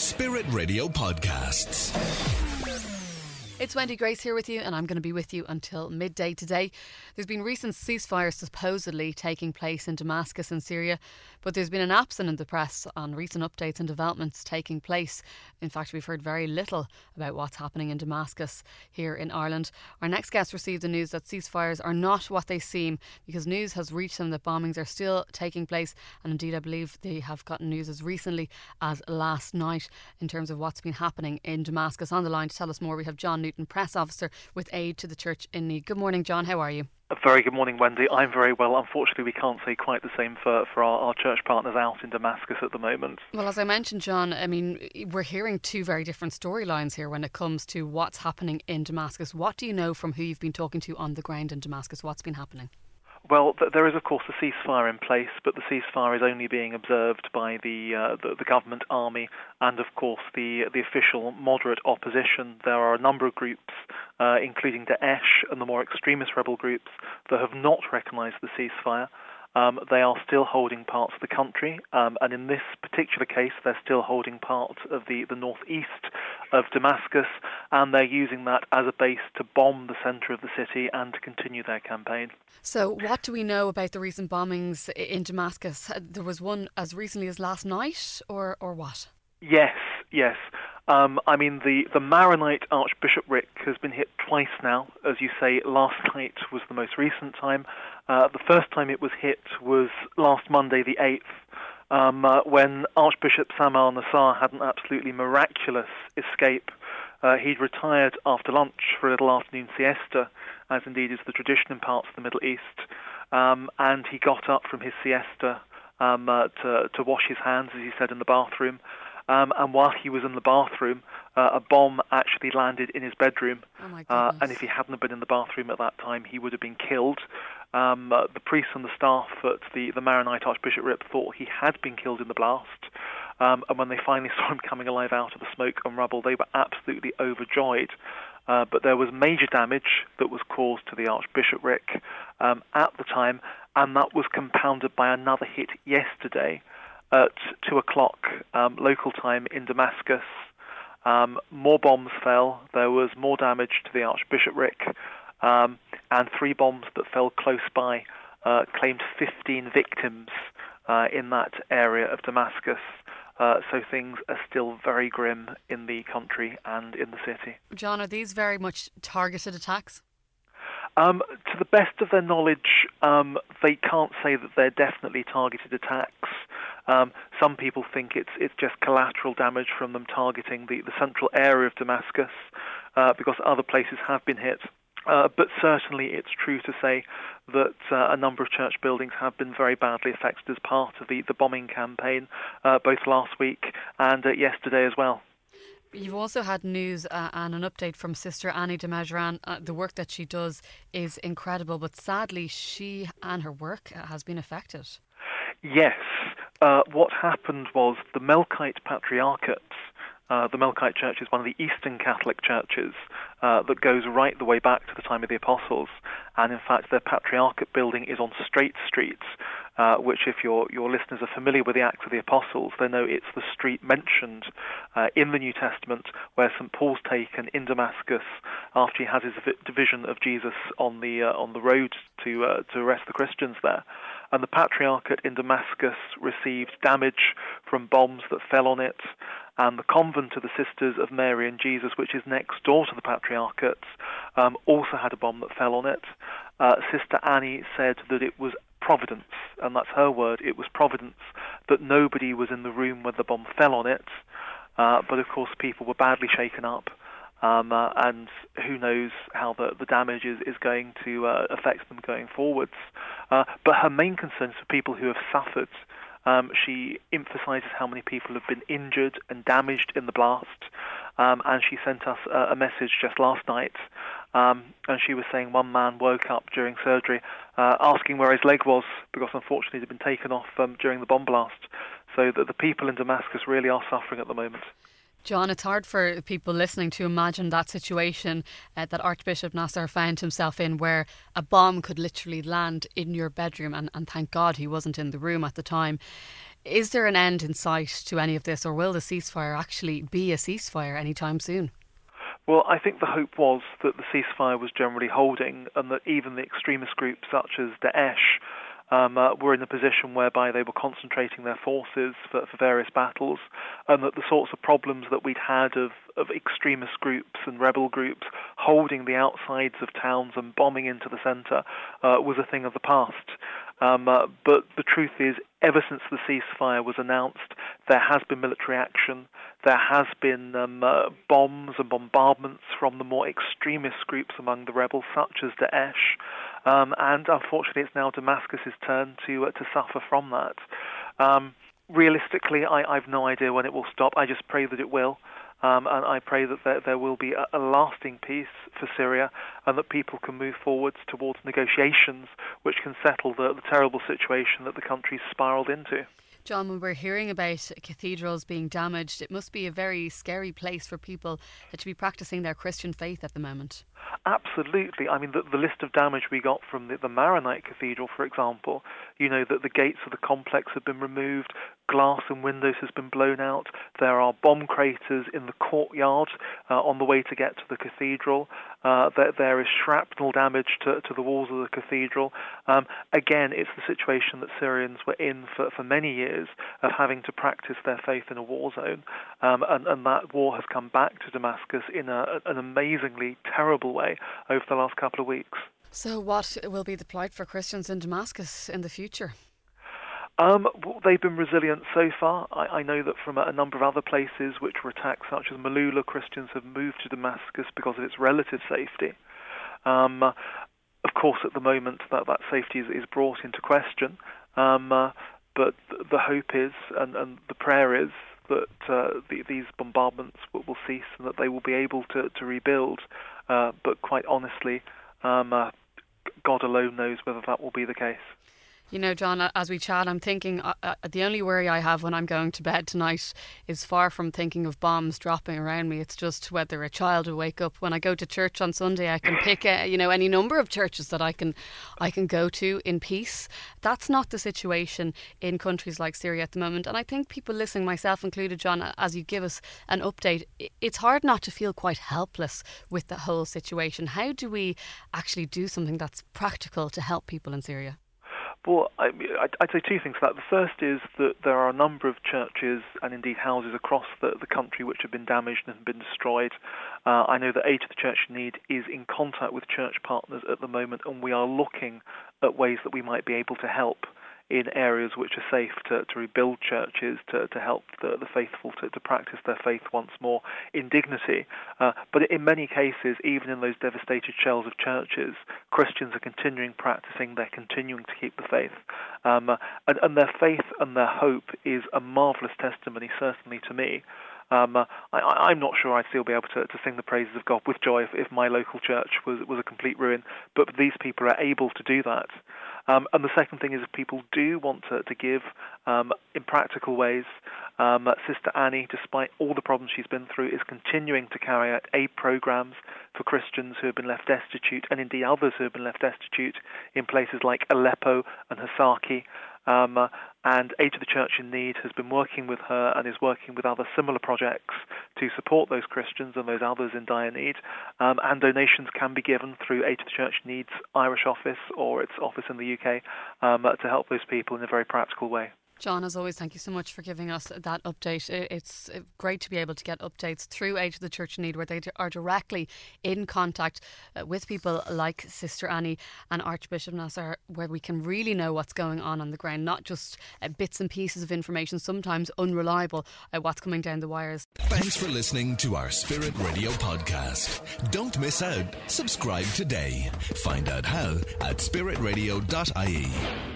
Spirit Radio Podcasts. It's Wendy Grace here with you, and I'm going to be with you until midday today. There's been recent ceasefires supposedly taking place in Damascus and Syria, but there's been an absence in the press on recent updates and developments taking place. In fact, we've heard very little about what's happening in Damascus here in Ireland. Our next guest received the news that ceasefires are not what they seem, because news has reached them that bombings are still taking place, and indeed I believe they have gotten news as recently as last night in terms of what's been happening in Damascus. On the line to tell us more, we have John Newton, Press Officer with Aid to the Church in Need. Good morning, John. How are you? A very good morning, Wendy. I'm very well. Unfortunately, we can't say quite the same for our church partners out in Damascus at the moment. Well, as I mentioned, John, I mean, we're hearing two very different storylines here when it comes to what's happening in Damascus. What do you know from who you've been talking to on the ground in Damascus? What's been happening? Well, there is, of course, a ceasefire in place, but the ceasefire is only being observed by the government army and, of course, the official moderate opposition. There are a number of groups, including Daesh and the more extremist rebel groups, that have not recognised the ceasefire. They are still holding parts of the country, and in this particular case, they're still holding part of the northeast of Damascus, and they're using that as a base to bomb the centre of the city and to continue their campaign. So what do we know about the recent bombings in Damascus? There was one as recently as last night, or what? Yes. I mean, the Maronite archbishopric has been hit twice now. As you say, last night was the most recent time. The first time it was hit was last Monday, the 8th, when Archbishop Sam al-Nasar had an absolutely miraculous escape. He'd retired after lunch for a little afternoon siesta, as indeed is the tradition in parts of the Middle East, and he got up from his siesta to wash his hands, as he said, in the bathroom. And while he was in the bathroom, a bomb actually landed in his bedroom. Oh my goodness. And if he hadn't been in the bathroom at that time, he would have been killed. The priests and the staff at the Maronite Archbishopric thought he had been killed in the blast. And when they finally saw him coming alive out of the smoke and rubble, they were absolutely overjoyed. But there was major damage that was caused to the Archbishopric at the time, and that was compounded by another hit yesterday at 2 o'clock local time in Damascus. More bombs fell. There was more damage to the Archbishopric, and 3 bombs that fell close by claimed 15 victims in that area of Damascus. So things are still very grim in the country and in the city. John, are these very much targeted attacks? To the best of their knowledge, they can't say that they're definitely targeted attacks. Some people think it's just collateral damage from them targeting the central area of Damascus, because other places have been hit. But certainly it's true to say that a number of church buildings have been very badly affected as part of the bombing campaign, both last week and yesterday as well. You've also had news and an update from Sister Annie de Majran. The work that she does is incredible, but sadly she and her work has been affected. Yes. What happened was the Melkite Patriarchate, the Melkite Church is one of the Eastern Catholic churches that goes right the way back to the time of the Apostles, and in fact their Patriarchate building is on Straight Street, which if your listeners are familiar with the Acts of the Apostles, they know it's the street mentioned in the New Testament where St. Paul's taken in Damascus after he has his vision of Jesus on the road to arrest the Christians there. And the Patriarchate in Damascus received damage from bombs that fell on it, and the convent of the Sisters of Mary and Jesus, which is next door to the Patriarchate, also had a bomb that fell on it. Sister Annie said that it was providence, and that's her word, it was providence, that nobody was in the room when the bomb fell on it, but of course people were badly shaken up. And who knows how the damage is going to affect them going forwards. But her main concern is for people who have suffered. She emphasises how many people have been injured and damaged in the blast, and she sent us a message just last night, and she was saying one man woke up during surgery asking where his leg was, because unfortunately it had been taken off during the bomb blast. So the people in Damascus really are suffering at the moment. John, it's hard for people listening to imagine that situation that Archbishop Nasser found himself in, where a bomb could literally land in your bedroom, and thank God he wasn't in the room at the time. Is there an end in sight to any of this, or will the ceasefire actually be a ceasefire anytime soon? Well, I think the hope was that the ceasefire was generally holding, and that even the extremist groups such as Daesh were in a position whereby they were concentrating their forces for various battles, and that the sorts of problems that we'd had of extremist groups and rebel groups holding the outsides of towns and bombing into the centre was a thing of the past. But the truth is, ever since the ceasefire was announced, there has been military action. There has been bombs and bombardments from the more extremist groups among the rebels, such as Daesh. And unfortunately, it's now Damascus's turn to suffer from that. Realistically, I've no idea when it will stop. I just pray that it will. And I pray that there will be a lasting peace for Syria, and that people can move forwards towards negotiations which can settle the terrible situation that the country's spiralled into. John, when we're hearing about cathedrals being damaged, it must be a very scary place for people to be practicing their Christian faith at the moment. Absolutely. I mean, the list of damage we got from the Maronite Cathedral, for example, you know that the gates of the complex have been removed, glass and windows has been blown out, there are bomb craters in the courtyard on the way to get to the cathedral, there is shrapnel damage to the walls of the cathedral. Again, it's the situation that Syrians were in for many years, of having to practice their faith in a war zone, and that war has come back to Damascus in an amazingly terrible way over the last couple of weeks. So what will be the plight for Christians in Damascus in the future? They've been resilient so far. I know that from a number of other places which were attacked, such as Malula, Christians have moved to Damascus because of its relative safety. Of course, at the moment, that safety is brought into question. But the hope is, and the prayer is, that these bombardments will cease and that they will be able to rebuild. But quite honestly, God alone knows whether that will be the case. You know, John, as we chat, I'm thinking the only worry I have when I'm going to bed tonight is far from thinking of bombs dropping around me. It's just whether a child will wake up. When I go to church on Sunday, I can pick any number of churches that I can go to in peace. That's not the situation in countries like Syria at the moment. And I think people listening, myself included, John, as you give us an update, it's hard not to feel quite helpless with the whole situation. How do we actually do something that's practical to help people in Syria? Well, I'd say two things to that. The first is that there are a number of churches and indeed houses across the country which have been damaged and have been destroyed. I know that Aid to the Church in Need is in contact with church partners at the moment, and we are looking at ways that we might be able to help in areas which are safe to rebuild churches, to help the faithful to practice their faith once more in dignity. But in many cases, even in those devastated shells of churches, Christians are continuing practicing, they're continuing to keep the faith. And their faith and their hope is a marvellous testimony, certainly to me. I'm not sure I'd still be able to sing the praises of God with joy if my local church was a complete ruin, but these people are able to do that. And the second thing is, if people do want to give in practical ways, Sister Annie, despite all the problems she's been through, is continuing to carry out aid programs for Christians who have been left destitute, and indeed others who have been left destitute in places like Aleppo and Hasaki. And Aid to the Church in Need has been working with her and is working with other similar projects to support those Christians and those others in dire need. And donations can be given through Aid to the Church in Need's Irish office or its office in the UK to help those people in a very practical way. John, as always, thank you so much for giving us that update. It's great to be able to get updates through Aid to the Church in Need, where they are directly in contact with people like Sister Annie and Archbishop Nasser, where we can really know what's going on the ground, not just bits and pieces of information, sometimes unreliable, what's coming down the wires. Thanks for listening to our Spirit Radio podcast. Don't miss out. Subscribe today. Find out how at spiritradio.ie.